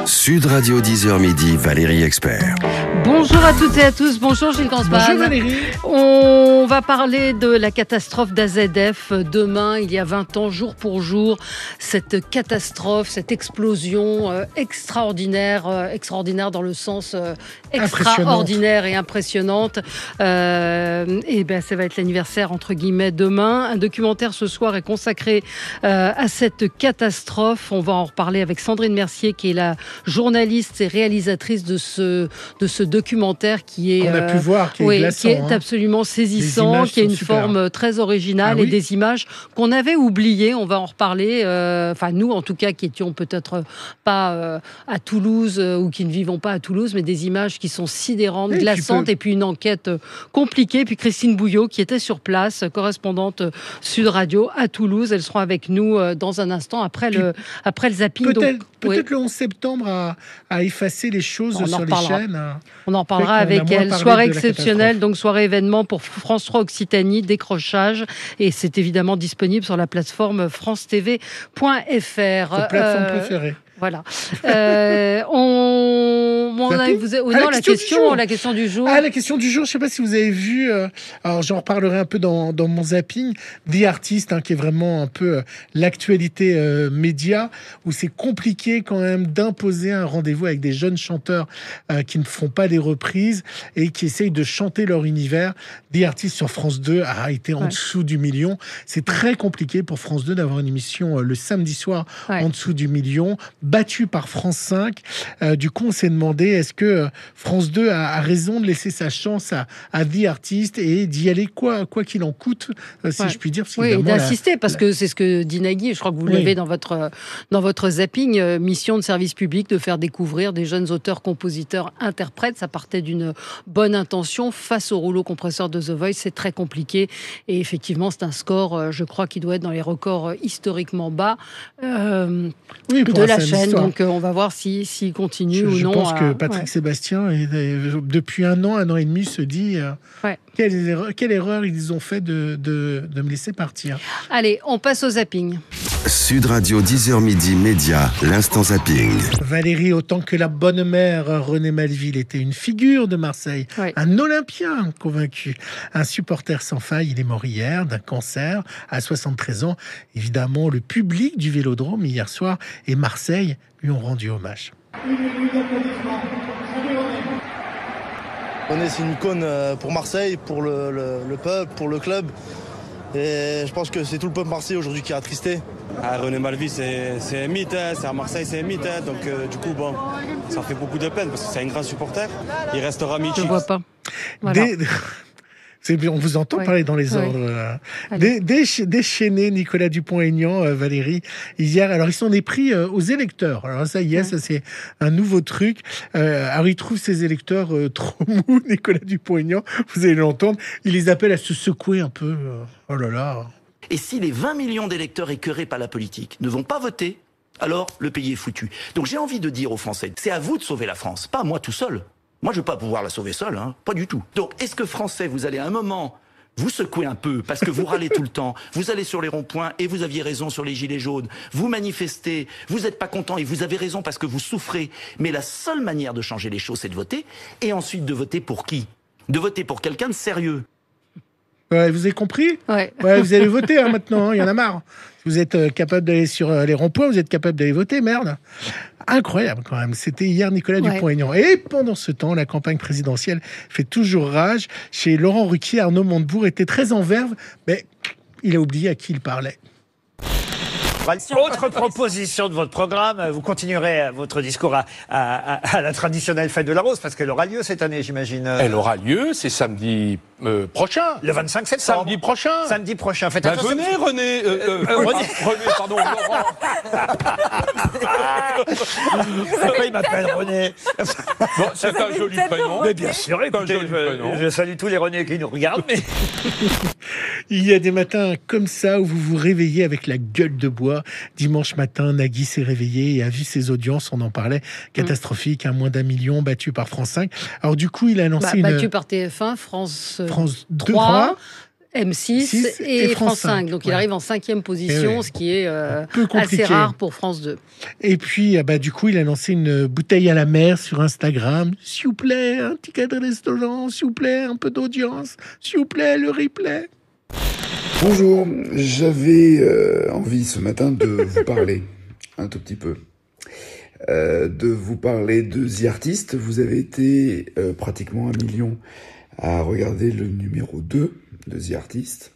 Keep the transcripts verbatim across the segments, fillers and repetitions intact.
Sud Radio dix heures midi, Valérie Expert. Bonjour à toutes et à tous, bonjour Gilles Gansman. Bonjour Valérie. On va parler de la catastrophe d'A Z F. Demain, il y a vingt ans, jour pour jour, cette catastrophe, cette explosion euh, extraordinaire, euh, extraordinaire dans le sens euh, extraordinaire et impressionnante. Euh, et ben, ça va être l'anniversaire, entre guillemets, demain. Un documentaire ce soir est consacré euh, à cette catastrophe. On va en reparler avec Sandrine Mercier, qui est la journaliste et réalisatrice de ce, de ce documentaire qui est, on a pu voir, qui est, oui, glaçant, qui est hein. absolument saisissant, qui a une super. forme très originale ah, et oui des images qu'on avait oubliées. On va en reparler. Euh, enfin, nous, en tout cas, qui étions peut-être pas euh, à Toulouse euh, ou qui ne vivons pas à Toulouse, mais des images qui sont sidérantes, et glaçantes, peux... et puis une enquête compliquée. Puis Christine Bouillot, qui était sur place, correspondante Sud Radio à Toulouse. Elle sera avec nous euh, dans un instant après, puis, le, après le zapping. Peut-être, Donc, peut-être oui. le onze septembre à, à effacer les choses on sur les chaînes. On en parlera avec elle. Soirée exceptionnelle, donc soirée événement pour France trois Occitanie, décrochage. Et c'est évidemment disponible sur la plateforme france t v point f r. Votre plateforme euh, préférée. Voilà. Euh, on, on a, vous, oh, non, ah, la, la question question, la question du jour. Ah, la question du jour. Je ne sais pas si vous avez vu. Euh, alors, j'en reparlerai un peu dans, dans mon zapping. The Artist, hein, qui est vraiment un peu euh, l'actualité euh, média, où c'est compliqué quand même d'imposer un rendez-vous avec des jeunes chanteurs euh, qui ne font pas des reprises et qui essayent de chanter leur univers. The Artist sur France deux a été en ouais. dessous du million. C'est très compliqué pour France deux d'avoir une émission euh, le samedi soir ouais. en dessous du million. Battu par France cinq. Euh, du coup, on s'est demandé, est-ce que euh, France deux a, a raison de laisser sa chance à, à The Artist et d'y aller quoi, quoi qu'il en coûte, euh, si ouais. je puis dire. Oui, et d'insister, la, parce la... que c'est ce que dit Nagui, je crois que vous oui. l'avez dans votre, dans votre zapping, euh, mission de service public, de faire découvrir des jeunes auteurs, compositeurs, interprètes. Ça partait d'une bonne intention. Face au rouleau compresseur de The Voice, c'est très compliqué. Et effectivement, c'est un score, euh, je crois, qui doit être dans les records historiquement bas euh, oui, de la chaîne. Histoire. Donc, euh, on va voir s'il si, si continue je, ou je non. Je pense à... que Patrick ouais. Sébastien, est, est, depuis un an, un an et demi, se dit euh, ouais. quelle, erreur, quelle erreur ils ont fait de, de, de me laisser partir. Allez, on passe au zapping. Sud Radio dix heures midi, Média, l'instant zapping. Valérie, autant que la bonne mère René Malville était une figure de Marseille, ouais. un Olympien convaincu, un supporter sans faille, il est mort hier d'un cancer à soixante-treize ans. Évidemment, le public du Vélodrome hier soir et Marseille lui ont rendu hommage. René, c'est une icône pour Marseille, pour le, le, le peuple, pour le club. Et je pense que c'est tout le peuple marseillais aujourd'hui qui est attristé. Ah, René Malville, c'est, c'est un mythe, hein. C'est à Marseille, c'est un mythe. Hein. Donc, euh, du coup, bon, ça fait beaucoup de peine parce que c'est un grand supporter. Il restera mythique. Je ne vois pas. Voilà. Des... C'est, on vous entend oui. parler dans les ordres. Oui. Dé, dé, déchaîné Nicolas Dupont-Aignan, euh, Valérie, hier. Alors, ils sont des prix euh, aux électeurs. Alors, ça y est, oui. ça c'est un nouveau truc. Euh, alors, il trouve ses électeurs euh, trop mous, Nicolas Dupont-Aignan. Vous allez l'entendre. Il les appelle à se secouer un peu. Euh, oh là là. Et si les vingt millions d'électeurs écœurés par la politique ne vont pas voter, alors le pays est foutu. Donc, j'ai envie de dire aux Français, c'est à vous de sauver la France, pas à moi tout seul. Moi, je ne vais pas pouvoir la sauver seule, hein, pas du tout. Donc, est-ce que Français, vous allez à un moment vous secouer un peu, parce que vous râlez tout le temps, vous allez sur les ronds-points, et vous aviez raison sur les gilets jaunes, vous manifestez, vous n'êtes pas content, et vous avez raison parce que vous souffrez, mais la seule manière de changer les choses, c'est de voter, et ensuite de voter pour qui ? De voter pour quelqu'un de sérieux. Ouais, vous avez compris ? Ouais. Ouais, vous allez voter hein, maintenant, il hein, y en a marre. Vous êtes euh, capable d'aller sur euh, les ronds-points, vous êtes capable d'aller voter, merde. Incroyable quand même. C'était hier Nicolas ouais. Dupont-Aignan. Et pendant ce temps, la campagne présidentielle fait toujours rage. Chez Laurent Ruquier, Arnaud Montebourg était très en verve, mais il a oublié à qui il parlait. Autre proposition de votre programme, vous continuerez votre discours à, à, à la traditionnelle fête de la Rose, parce qu'elle aura lieu cette année, j'imagine. Elle aura lieu, c'est samedi euh, prochain. Le vingt-cinq septembre. Samedi prochain. Samedi prochain. Faites bah attention. Venez, René. Euh, euh, euh, René. René, pardon, Laurent. Pourquoi il m'appelle René? Bon, c'est un joli prénom. Mais bien sûr, écoutez, je, je salue tous les René qui nous regardent. Mais... Il y a des matins comme ça où vous vous réveillez avec la gueule de bois. Dimanche matin, Nagui s'est réveillé et a vu ses audiences, on en parlait, catastrophiques, à moins d'un million, battu par France cinq. Alors du coup, il a lancé bah, une... Battu par T F un, France, France trois, M six, six et, et France France cinq. cinq, Donc, ouais. il arrive en cinquième position, oui. ce qui est euh, Peu compliqué. assez rare pour France deux. Et puis, ah bah, du coup, il a lancé une bouteille à la mer sur Instagram. S'il vous plaît, un ticket de restaurant, s'il vous plaît, un peu d'audience, s'il vous plaît, le replay. Bonjour, j'avais euh, envie ce matin de vous parler un tout petit peu. Euh, de vous parler de The Artist. Vous avez été euh, pratiquement un million à regarder le numéro deux de The Artist.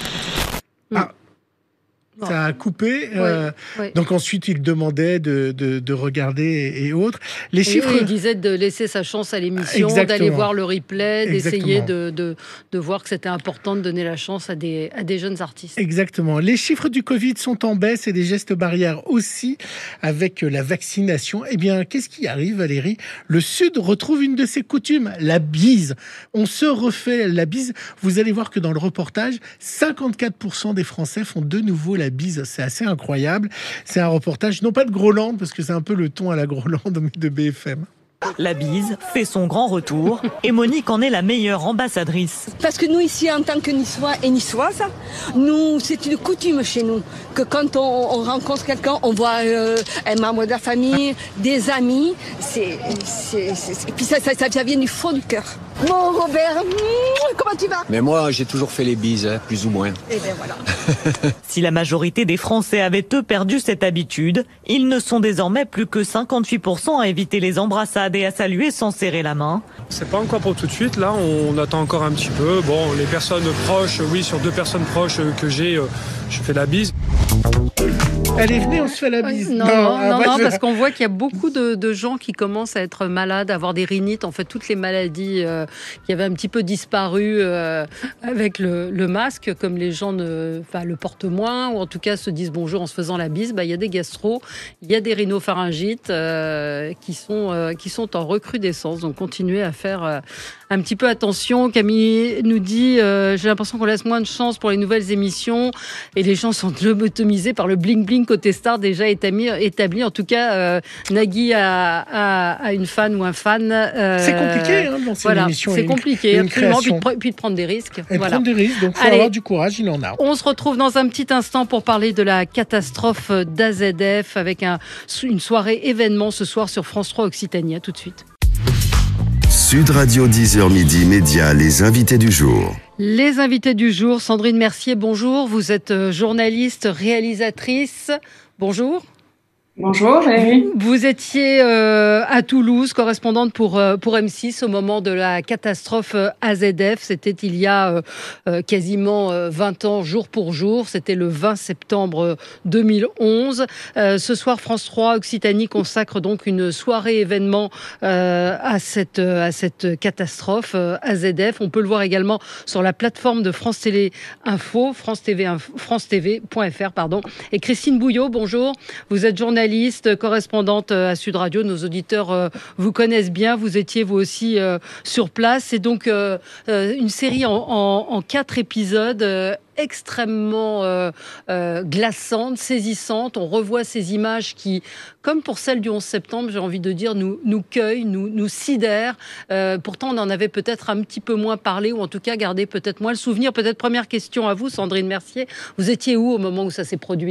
Ah, ça a coupé. Oui, euh, oui. Donc ensuite, il demandait de, de, de regarder et, et autres. Les Et chiffres... oui, il disait de laisser sa chance à l'émission, Exactement. d'aller voir le replay, d'essayer Exactement. de, de, de voir que c'était important de donner la chance à des, à des jeunes artistes. Exactement. Les chiffres du Covid sont en baisse et des gestes barrières aussi avec la vaccination. Eh bien, qu'est-ce qui arrive, Valérie? Le Sud retrouve une de ses coutumes, la bise. On se refait la bise. Vous allez voir que dans le reportage, cinquante-quatre pour cent des Français font de nouveau la bise. C'est assez incroyable. C'est un reportage, non pas de Groland, parce que c'est un peu le ton à la Groland, mais de B F M. La bise fait son grand retour et Monique en est la meilleure ambassadrice. Parce que nous ici, en tant que Niçois et Niçoises, nous, c'est une coutume chez nous que quand on, on rencontre quelqu'un, on voit euh, un membre de la famille, des amis. C'est, c'est, c'est, et puis ça, ça, ça vient du fond du cœur. Bon Robert, comment tu vas? Mais moi, j'ai toujours fait les bises, hein, plus ou moins. Et bien voilà. Si la majorité des Français avaient eux perdu cette habitude, ils ne sont désormais plus que cinquante-huit pour cent à éviter les embrassades et à saluer sans serrer la main. C'est pas encore pour tout de suite, là, on attend encore un petit peu. Bon, les personnes proches, oui, sur deux personnes proches que j'ai, je fais la bise. Allez, venez, on se fait la bise. Non, non, ah, non, moi, non je- parce qu'on voit qu'il y a beaucoup de, de gens qui commencent à être malades, à avoir des rhinites, en fait, toutes les maladies euh, qui avaient un petit peu disparu euh, avec le, le masque, comme les gens ne, enfin, le portent moins, ou en tout cas se disent bonjour en se faisant la bise, bah, il y a des gastros, il y a des rhinopharyngites euh, qui, sont, euh, qui sont en recrudescence. Donc, continuez à faire euh, un petit peu attention. Camille nous dit, euh, j'ai l'impression qu'on laisse moins de chance pour les nouvelles émissions et les gens sont lobotomisés par le bling-bling côté star déjà établi. établi. En tout cas, euh, Nagui a, a, a une fan ou un fan. Euh, C'est compliqué, hein, de lancer voilà, une émission et c'est une- compliqué, et une absolument. Puis de, création. pre- puis de prendre des risques. Et voilà. prendre des risques, donc il faut Allez. avoir du courage, il en a. On se retrouve dans un petit instant pour parler de la catastrophe d'A Z F avec un, une soirée événement ce soir sur France trois Occitanie. À tout de suite. Sud Radio dix heures midi Média, les invités du jour. Les invités du jour, Sandrine Mercier, bonjour. Vous êtes euh, journaliste, réalisatrice. Bonjour. Bonjour, Valérie. Vous étiez euh, à Toulouse, correspondante pour, euh, pour M six au moment de la catastrophe euh, A Z F. C'était il y a euh, euh, quasiment euh, vingt ans, jour pour jour. C'était le vingt septembre deux mille onze. Euh, ce soir, France trois Occitanie consacre donc une soirée événement euh, à, cette, à cette catastrophe euh, A Z F. On peut le voir également sur la plateforme de France Télé Info, France T V, France T V point F R, pardon. Et Christine Bouillot, bonjour. Vous êtes journaliste, correspondante à Sud Radio. Nos auditeurs euh, vous connaissent bien. Vous étiez vous aussi euh, sur place. C'est donc euh, euh, une série en, en, en quatre épisodes euh, extrêmement euh, euh, glaçante, saisissante. On revoit ces images qui, comme pour celle du onze septembre, j'ai envie de dire, nous, nous cueillent, nous, nous sidèrent. Euh, pourtant, on en avait peut-être un petit peu moins parlé, ou en tout cas gardé peut-être moins le souvenir. Peut-être première question à vous, Sandrine Mercier. Vous étiez où au moment où ça s'est produit ?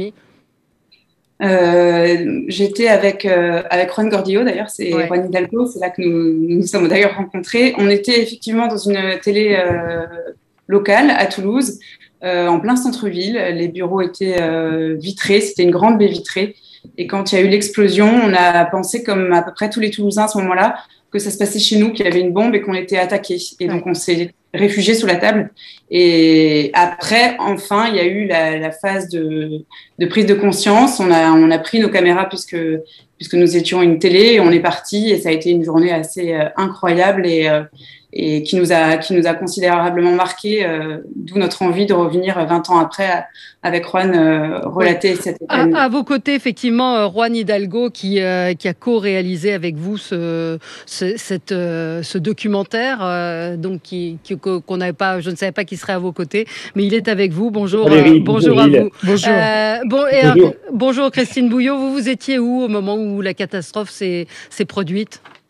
Euh, j'étais avec euh, avec Juan Gordillo, d'ailleurs, c'est ouais. Juan Hidalgo, c'est là que nous nous sommes d'ailleurs rencontrés. On était effectivement dans une télé euh, locale à Toulouse, euh, en plein centre-ville. Les bureaux étaient euh, vitrés, c'était une grande baie vitrée. Et quand il y a eu l'explosion, on a pensé, comme à peu près tous les Toulousains à ce moment-là, que ça se passait chez nous, qu'il y avait une bombe et qu'on était attaqués. Et donc on s'est réfugiés sous la table. Et après, enfin, il y a eu la, la phase de, de prise de conscience. On a, on a pris nos caméras puisque, puisque nous étions une télé et on est parti. Et ça a été une journée assez euh, incroyable et, euh, et qui nous a, qui nous a considérablement marqué, euh, d'où notre envie de revenir vingt ans après à, avec Juan euh, relater oui. cette événement. À, à vos côtés, effectivement, Juan Hidalgo qui, euh, qui a co-réalisé avec vous ce, ce, cette, euh, ce documentaire, euh, donc qui, qui, qu'on n'avait pas, je ne savais pas qu'il serait à vos côtés, mais il est avec vous. Bonjour, Valérie, euh, bonjour à vous. Bonjour. Euh, bon, et, bonjour. Euh, bonjour Christine Bouillot, vous vous étiez où au moment où la catastrophe s'est, s'est produite ?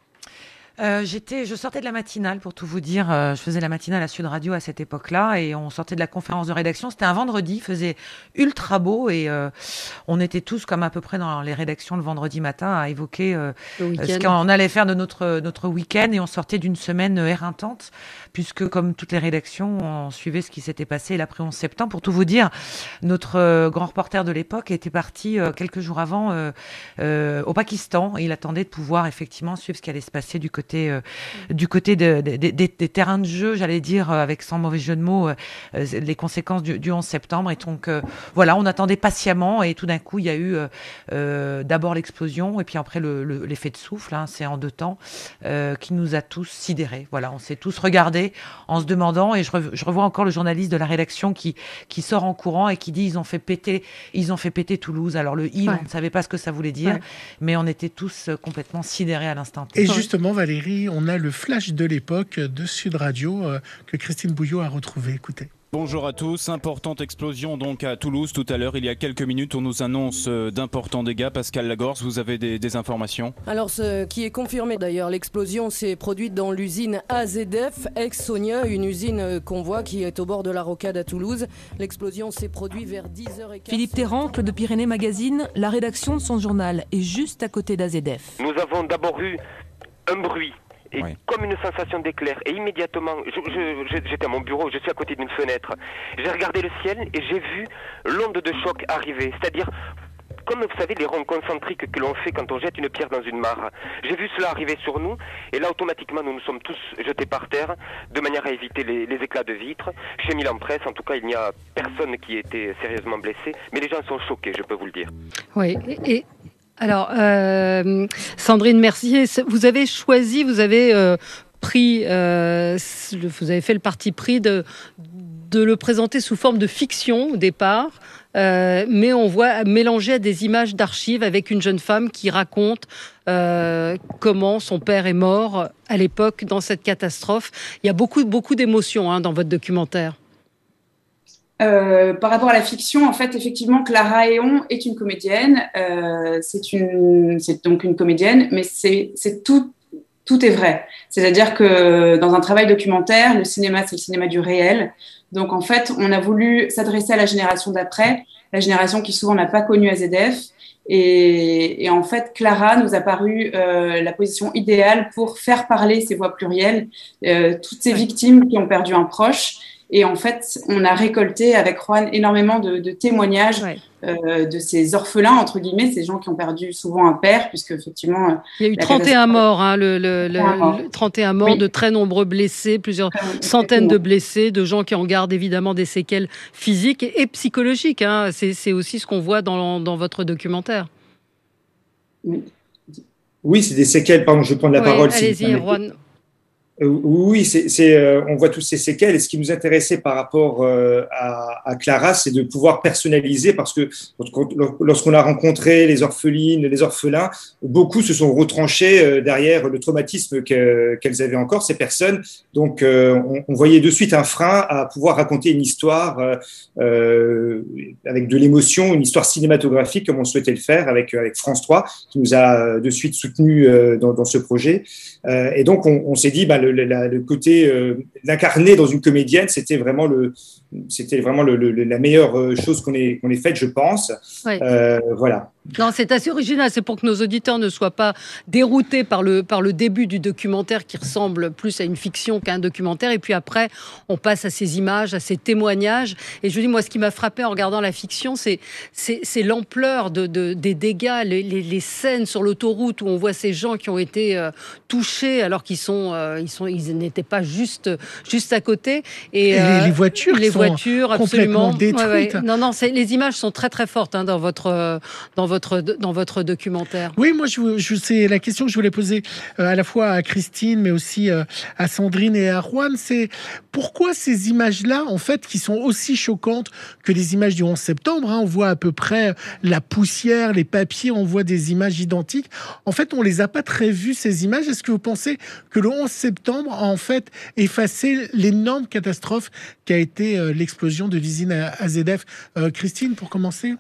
Euh, j'étais, je sortais de la matinale pour tout vous dire. Euh, je faisais la matinale à Sud Radio à cette époque-là et on sortait de la conférence de rédaction. C'était un vendredi, il faisait ultra beau et euh, on était tous comme à peu près dans les rédactions le vendredi matin à évoquer euh, ce qu'on allait faire de notre notre week-end et on sortait d'une semaine éreintante puisque comme toutes les rédactions, on suivait ce qui s'était passé l'après onze septembre. Pour tout vous dire, notre euh, grand reporter de l'époque était parti euh, quelques jours avant euh, euh, au Pakistan et il attendait de pouvoir effectivement suivre ce qui allait se passer du côté Euh, du côté de, de, de, des, des terrains de jeu, j'allais dire, euh, avec sans mauvais jeu de mots, euh, euh, les conséquences du, du onze septembre. Et donc, euh, voilà, on attendait patiemment et tout d'un coup, il y a eu euh, euh, d'abord l'explosion et puis après le, le, l'effet de souffle, hein, c'est en deux temps, euh, qui nous a tous sidérés. Voilà, on s'est tous regardés en se demandant, et je, re, je revois encore le journaliste de la rédaction qui, qui sort en courant et qui dit ils ont fait péter, ils ont fait péter Toulouse. Alors le il, ouais. on ne savait pas ce que ça voulait dire, ouais. mais on était tous complètement sidérés à l'instant. Et justement, Valérie, on a le flash de l'époque de Sud Radio euh, que Christine Bouillot a retrouvé. Écoutez. Bonjour à tous. Importante explosion donc à Toulouse tout à l'heure. Il y a quelques minutes, on nous annonce d'importants dégâts. Pascal Lagorce, vous avez des, des informations ? Alors, ce qui est confirmé d'ailleurs, l'explosion s'est produite dans l'usine A Z F, ex-Sonia, une usine qu'on voit qui est au bord de la rocade à Toulouse. L'explosion s'est produite vers dix heures quinze. Philippe Terrancle de Pyrénées Magazine, la rédaction de son journal est juste à côté d'A Z F. Nous avons d'abord eu un bruit. Et oui. Comme une sensation d'éclair. Et immédiatement, je, je, j'étais à mon bureau, je suis à côté d'une fenêtre. J'ai regardé le ciel et j'ai vu l'onde de choc arriver. C'est-à-dire, comme vous savez, les ronds concentriques que l'on fait quand on jette une pierre dans une mare. J'ai vu cela arriver sur nous. Et là, automatiquement, nous nous sommes tous jetés par terre, de manière à éviter les, les éclats de vitres. Chez Milan Presse, en tout cas, il n'y a personne qui ait été sérieusement blessé. Mais les gens sont choqués, je peux vous le dire. Oui, et... Alors, euh, Sandrine Mercier, vous avez choisi, vous avez euh, pris, euh, vous avez fait le parti pris de, de le présenter sous forme de fiction au départ, euh, mais on voit mélanger à des images d'archives avec une jeune femme qui raconte euh, comment son père est mort à l'époque dans cette catastrophe. Il y a beaucoup, beaucoup d'émotions hein, dans votre documentaire. Euh, par rapport à la fiction, en fait, effectivement, Clara Héon est une comédienne. Euh, c'est une, c'est donc une comédienne, mais c'est, c'est tout, tout est vrai. C'est-à-dire que dans un travail documentaire, le cinéma, c'est le cinéma du réel. Donc, en fait, on a voulu s'adresser à la génération d'après, la génération qui souvent n'a pas connu A Z F. Et, et en fait, Clara nous a paru euh, la position idéale pour faire parler ces voix plurielles, euh, toutes ces victimes qui ont perdu un proche. Et en fait, on a récolté avec Juan énormément de, de témoignages ouais. euh, de ces orphelins, entre guillemets, ces gens qui ont perdu souvent un père, puisque effectivement... Il y a eu trente et un morts, hein, le, le, le, le trente et un morts, oui. de très nombreux blessés, plusieurs Exactement. centaines de blessés, de gens qui en gardent évidemment des séquelles physiques et, et psychologiques. Hein. C'est, c'est aussi ce qu'on voit dans, dans votre documentaire. Oui, oui c'est des séquelles. Pardon, je vais prendre la oui, parole. Allez-y, si Juan. Euh, oui, c'est, c'est, euh, on voit toutes ces séquelles. Et ce qui nous intéressait par rapport euh, à, à Clara, c'est de pouvoir personnaliser, parce que lorsqu'on a rencontré les orphelines, les orphelins, beaucoup se sont retranchés euh, derrière le traumatisme que, qu'elles avaient encore, ces personnes. Donc, euh, on, on voyait de suite un frein à pouvoir raconter une histoire euh, euh, avec de l'émotion, une histoire cinématographique, comme on souhaitait le faire avec, avec France trois, qui nous a de suite soutenus euh, dans, dans ce projet. Euh, et donc, on, on s'est dit, bah, Le, la, le côté euh, l'incarner dans une comédienne, c'était vraiment le, c'était vraiment le, le, la meilleure chose qu'on ait qu'on ait faite, je pense. Ouais. Euh, voilà. Non, c'est assez original. C'est pour que nos auditeurs ne soient pas déroutés par le par le début du documentaire qui ressemble plus à une fiction qu'à un documentaire. Et puis après, on passe à ces images, à ces témoignages. Et je vous dis, moi, ce qui m'a frappé en regardant la fiction, c'est c'est, c'est l'ampleur de, de des dégâts, les, les, les scènes sur l'autoroute où on voit ces gens qui ont été euh, touchés alors qu'ils sont euh, ils sont ils n'étaient pas juste juste à côté. Et, et euh, les, les voitures, les sont voitures, complètement absolument détruites. Ouais, ouais. Non, non, c'est, les images sont très très fortes hein, dans votre euh, dans votre dans votre documentaire. Oui, moi, je, je c'est la question que je voulais poser euh, à la fois à Christine, mais aussi euh, à Sandrine et à Juan. C'est pourquoi ces images-là, en fait, qui sont aussi choquantes que les images du onze septembre. Hein, on voit à peu près la poussière, les papiers, on voit des images identiques. En fait, on les a pas très vues ces images. Est-ce que vous pensez que le onze septembre a en fait effacé l'énorme catastrophe qui a été euh, l'explosion de l'usine A Z F? euh, Christine, pour commencer.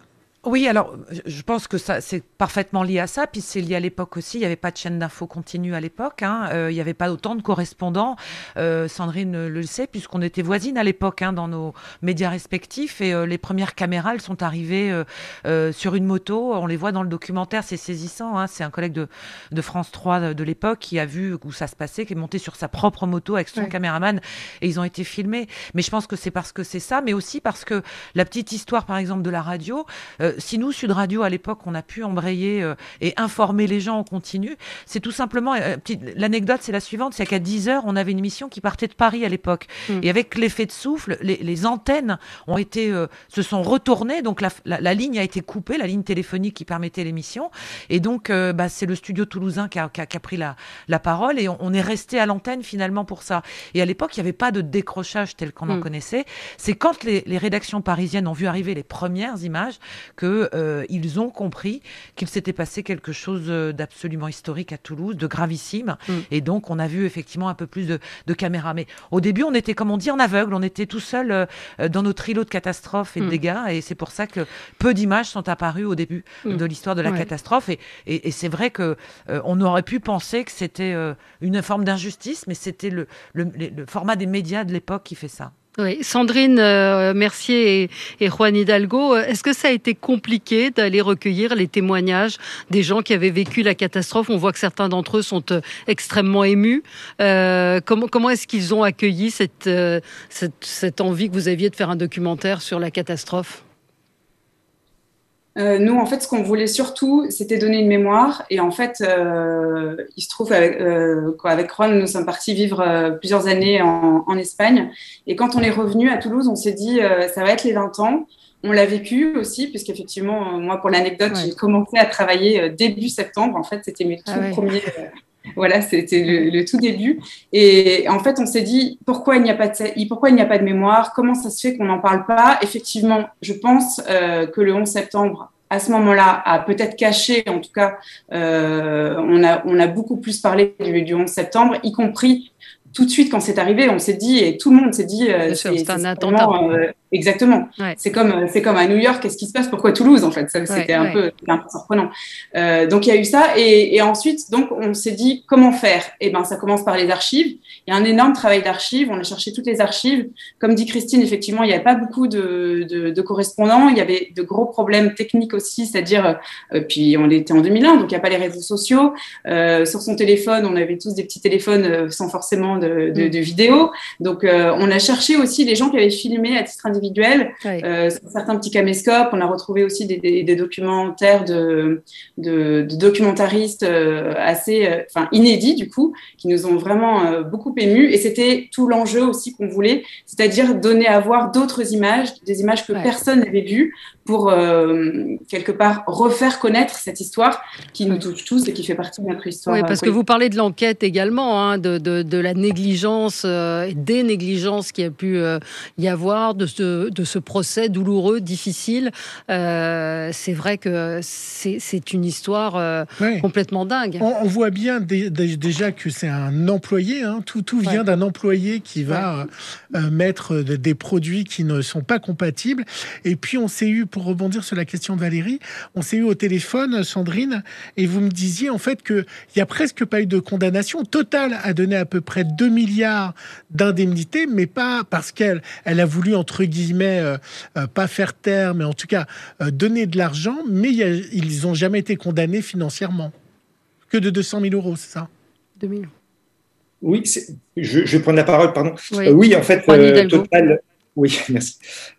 Oui, alors je pense que ça c'est parfaitement lié à ça, puis c'est lié à l'époque aussi. Il n'y avait pas de chaîne d'info continue à l'époque, hein. euh, il n'y avait pas autant de correspondants. Euh, Sandrine le sait, puisqu'on était voisines à l'époque hein, dans nos médias respectifs, et euh, les premières caméras, elles sont arrivées euh, euh, sur une moto. On les voit dans le documentaire, c'est saisissant. Hein. C'est un collègue de, de France trois de, de l'époque qui a vu où ça se passait, qui est monté sur sa propre moto avec son ouais. caméraman, et ils ont été filmés. Mais je pense que c'est parce que c'est ça, mais aussi parce que la petite histoire, par exemple, de la radio. Euh, Si nous, Sud Radio, à l'époque, on a pu embrayer euh, et informer les gens en continu, c'est tout simplement... Euh, petite, l'anecdote, c'est la suivante, c'est qu'à dix heures, on avait une émission qui partait de Paris à l'époque. Mmh. Et avec l'effet de souffle, les, les antennes ont été, euh, se sont retournées, donc la, la, la ligne a été coupée, la ligne téléphonique qui permettait l'émission. Et donc, euh, bah, c'est le studio toulousain qui a, qui a, qui a pris la, la parole, et on, on est resté à l'antenne finalement pour ça. Et à l'époque, il n'y avait pas de décrochage tel qu'on mmh. en connaissait. C'est quand les, les rédactions parisiennes ont vu arriver les premières images que que euh, ils ont compris qu'il s'était passé quelque chose d'absolument historique à Toulouse, de gravissime. Mm. Et donc, on a vu effectivement un peu plus de, de caméras. Mais au début, on était, comme on dit, en aveugle. On était tout seul euh, dans notre îlot de catastrophes et de mm. dégâts. Et c'est pour ça que peu d'images sont apparues au début mm. de l'histoire de la ouais. catastrophe. Et, et, et c'est vrai qu'on euh, aurait pu penser que c'était euh, une forme d'injustice, mais c'était le, le, le format des médias de l'époque qui fait ça. Oui. Sandrine euh, Mercier et, et Juan Hidalgo, est-ce que ça a été compliqué d'aller recueillir les témoignages des gens qui avaient vécu la catastrophe? On voit que certains d'entre eux sont euh, extrêmement émus. Euh, comment, comment est-ce qu'ils ont accueilli cette, euh, cette, cette envie que vous aviez de faire un documentaire sur la catastrophe? Euh, nous, en fait, ce qu'on voulait surtout, c'était donner une mémoire. Et en fait, euh, il se trouve qu'avec euh, avec Juan, nous sommes partis vivre euh, plusieurs années en, en Espagne. Et quand on est revenu à Toulouse, on s'est dit, euh, ça va être les vingt ans. On l'a vécu aussi, puisqu'effectivement, euh, moi, pour l'anecdote, ouais. j'ai commencé à travailler euh, début septembre. En fait, c'était mes tout ah ouais. premiers... Euh, Voilà, c'était le, le tout début. Et en fait, on s'est dit, pourquoi il n'y a pas de, pourquoi il n'y a pas de mémoire? Comment ça se fait qu'on n'en parle pas? Effectivement, je pense euh, que le onze septembre, à ce moment-là, a peut-être caché, en tout cas, euh, on, a, on a beaucoup plus parlé du, du onze septembre, y compris tout de suite quand c'est arrivé, on s'est dit, et tout le monde s'est dit, euh, c'est, c'est un attentat. Euh, exactement. Ouais. C'est comme, c'est comme à New York, qu'est-ce qui se passe? Pourquoi Toulouse, en fait? Ça, c'était, ouais, un ouais. peu, c'était un peu surprenant. Euh, donc, il y a eu ça. Et, et ensuite, donc, on s'est dit, comment faire? Eh ben, ça commence par les archives. Il y a un énorme travail d'archives. On a cherché toutes les archives. Comme dit Christine, effectivement, il n'y avait pas beaucoup de, de, de correspondants. Il y avait de gros problèmes techniques aussi, c'est-à-dire, euh, puis on était en deux mille un, donc il n'y a pas les réseaux sociaux. Euh, sur son téléphone, on avait tous des petits téléphones euh, sans forcément de, de, de vidéos. Donc, euh, on a cherché aussi les gens qui avaient filmé à titre individuel, oui. euh, certains petits caméscopes. On a retrouvé aussi des, des, des documentaires de, de, de documentaristes euh, assez, euh, enfin, inédits du coup, qui nous ont vraiment euh, beaucoup émus. Et c'était tout l'enjeu aussi qu'on voulait, c'est-à-dire donner à voir d'autres images, des images que ouais. personne n'avait vues, pour euh, quelque part refaire connaître cette histoire qui nous touche tous et qui fait partie de notre histoire. Oui, parce euh, que vous parlez de l'enquête également, hein, de, de, de la négligence euh, et des négligences qu'il y a pu euh, y avoir, de ce, de ce procès douloureux, difficile. Euh, c'est vrai que c'est, c'est une histoire euh, oui. complètement dingue. On, on voit bien dé, dé, déjà que c'est un employé, hein, tout, tout vient ouais. d'un employé qui va ouais. euh, mettre des produits qui ne sont pas compatibles. Et puis on s'est eu, pour rebondir sur la question de Valérie, on s'est eu au téléphone, Sandrine, et vous me disiez en fait qu'il n'y a presque pas eu de condamnation. Total a donné à peu près deux milliards d'indemnités, mais pas parce qu'elle elle a voulu, entre guillemets, euh, euh, pas faire taire, mais en tout cas euh, donner de l'argent, mais y a, ils n'ont jamais été condamnés financièrement. Que de deux cent mille euros, c'est ça? deux mille. Oui, c'est, je, je vais prendre la parole, pardon. Oui, euh, oui en fait, euh, Total... Oui, merci.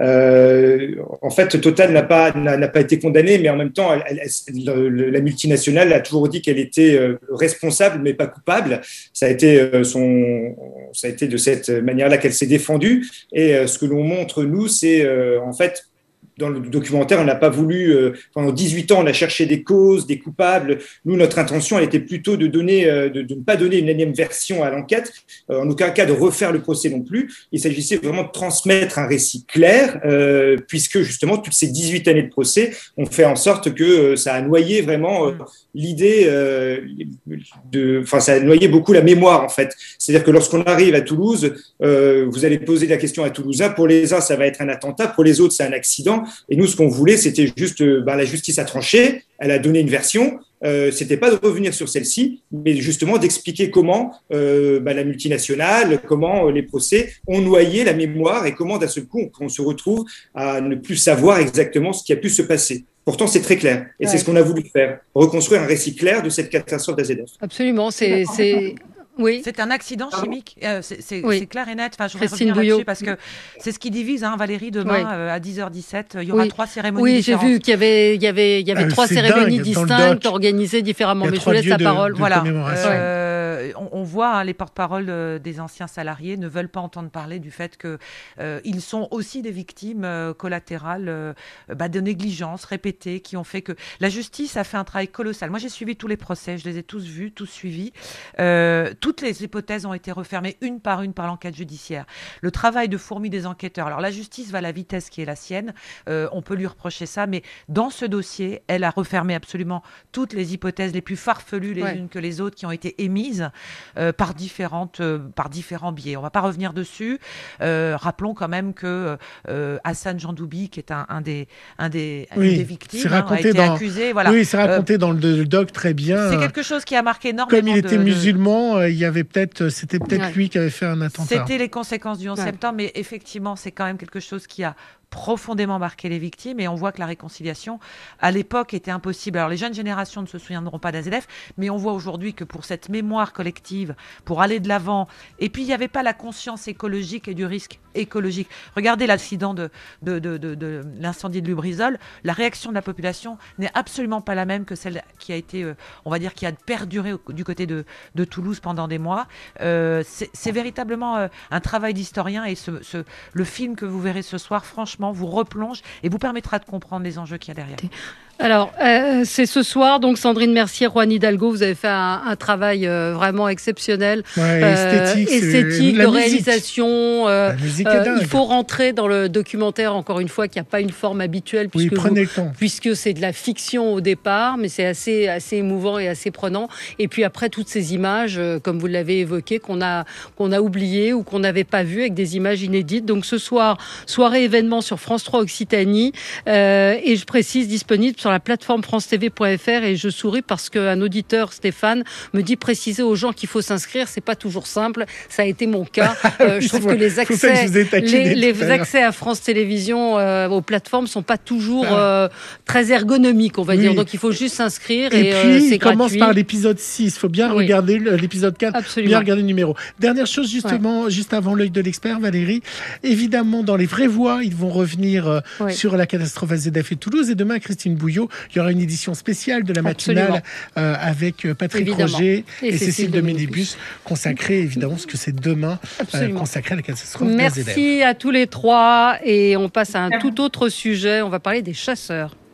Euh, en fait, Total n'a pas n'a, n'a pas été condamnée, mais en même temps, elle, elle, elle, la multinationale a toujours dit qu'elle était euh, responsable, mais pas coupable. Ça a été euh, son, ça a été de cette manière-là qu'elle s'est défendue. Et euh, ce que l'on montre nous, c'est euh, en fait. Dans le documentaire, on n'a pas voulu, euh, pendant dix-huit ans, on a cherché des causes, des coupables. Nous, notre intention, elle était plutôt de donner, euh, de, de ne pas donner une énième version à l'enquête, euh, en aucun cas de refaire le procès non plus. Il s'agissait vraiment de transmettre un récit clair, euh, puisque justement, toutes ces dix-huit années de procès ont fait en sorte que euh, ça a noyé vraiment euh, l'idée, euh, de, enfin, ça a noyé beaucoup la mémoire, en fait. C'est-à-dire que lorsqu'on arrive à Toulouse, euh, vous allez poser la question à Toulousains, pour les uns, ça va être un attentat, pour les autres, c'est un accident. Et nous, ce qu'on voulait, c'était juste, euh, ben, la justice a tranché, elle a donné une version. Euh, c'était pas de revenir sur celle-ci, mais justement d'expliquer comment euh, ben, la multinationale, comment euh, les procès ont noyé la mémoire et comment d'un seul coup on, on se retrouve à ne plus savoir exactement ce qui a pu se passer. Pourtant, c'est très clair. Et ouais. c'est ce qu'on a voulu faire, reconstruire un récit clair de cette catastrophe d'A Z F. Absolument, c'est... c'est... Oui. C'est un accident chimique, euh, c'est, c'est, oui. c'est clair et net. Enfin, je voudrais Christine revenir Bouillot. là-dessus parce que c'est ce qui divise, hein, Valérie, demain oui. euh, à dix heures dix-sept, il y aura oui. trois cérémonies oui, différentes. Oui, j'ai vu qu'il y avait, il y avait, il y avait euh, trois cérémonies dingue, distinctes organisées différemment. Mais je vous laisse la de, parole. De voilà. Euh, on, on voit hein, les porte-paroles euh, des anciens salariés ne veulent pas entendre parler du fait que euh, ils sont aussi des victimes euh, collatérales euh, bah, de négligences répétées qui ont fait que la justice a fait un travail colossal. Moi, j'ai suivi tous les procès, je les ai tous vus, tous suivis. Euh, toutes les hypothèses ont été refermées une par une par l'enquête judiciaire. Le travail de fourmi des enquêteurs. Alors la justice va à la vitesse qui est la sienne. Euh, on peut lui reprocher ça, mais dans ce dossier, elle a refermé absolument toutes les hypothèses les plus farfelues les ouais. unes que les autres qui ont été émises euh, par différentes, euh, par différents biais. On va pas revenir dessus. Euh, rappelons quand même que euh, Hassan Jandoubi, qui est un, un des, un des, oui, une des victimes, hein, a été dans... accusé. Voilà. Oui, c'est raconté euh, dans le doc très bien. C'est quelque chose qui a marqué énormément. Comme il était de, musulman, de... il y avait peut-être, c'était peut-être ouais. lui qui avait fait un attentat. C'était les conséquences du onze ouais. septembre, mais effectivement, c'est quand même quelque chose qui a profondément marqué les victimes et on voit que la réconciliation à l'époque était impossible. Alors les jeunes générations ne se souviendront pas d'A Z F, mais on voit aujourd'hui que pour cette mémoire collective, pour aller de l'avant, et puis il n'y avait pas la conscience écologique et du risque écologique. Regardez l'accident de, de, de, de, de l'incendie de Lubrizol, la réaction de la population n'est absolument pas la même que celle qui a été, euh, on va dire, qui a perduré au, du côté de, de Toulouse pendant des mois. Euh, c'est, c'est véritablement euh, un travail d'historien et ce, ce, le film que vous verrez ce soir, franchement, vous replonge et vous permettra de comprendre les enjeux qu'il y a derrière. Alors, euh, c'est ce soir, donc Sandrine Mercier, Juan Hidalgo, vous avez fait un, un travail euh, vraiment exceptionnel. Ouais, esthétique, euh, esthétique, de réalisation. Euh, la musique euh, est dingue. Il faut rentrer dans le documentaire, encore une fois, qui n'a pas une forme habituelle, puisque, oui, prenez vous, le temps. puisque c'est de la fiction au départ, mais c'est assez, assez émouvant et assez prenant. Et puis après, toutes ces images, euh, comme vous l'avez évoqué, qu'on a, qu'on a oubliées ou qu'on n'avait pas vues, avec des images inédites. Donc ce soir, soirée événement sur France trois Occitanie, euh, et je précise, disponible sur la plateforme france t v point f r, et je souris parce qu'un auditeur, Stéphane, me dit préciser aux gens qu'il faut s'inscrire. C'est pas toujours simple. Ça a été mon cas. Euh, je trouve que les accès, que les, les accès à France Télévisions euh, aux plateformes sont pas toujours euh, très ergonomiques, on va oui. dire. Donc il faut juste s'inscrire et, et puis euh, c'est il commence gratuit. Par l'épisode six. Il faut bien oui. regarder l'épisode quatre. Absolument. Bien regarder le numéro. Dernière chose justement, ouais. juste avant l'œil de l'expert, Valérie. Évidemment, dans les vraies voix, ils vont revenir euh, oui. sur la catastrophe A Z F et Toulouse. Et demain, Christine Bouillot, il y aura une édition spéciale de la matinale euh, avec Patrick évidemment. Roger et, et Cécile de Ménibus, consacrée évidemment, parce que c'est demain, euh, consacré à la catastrophe Merci d'A Z F. Merci à tous les trois. Et on passe à un tout autre sujet. On va parler des chasseurs.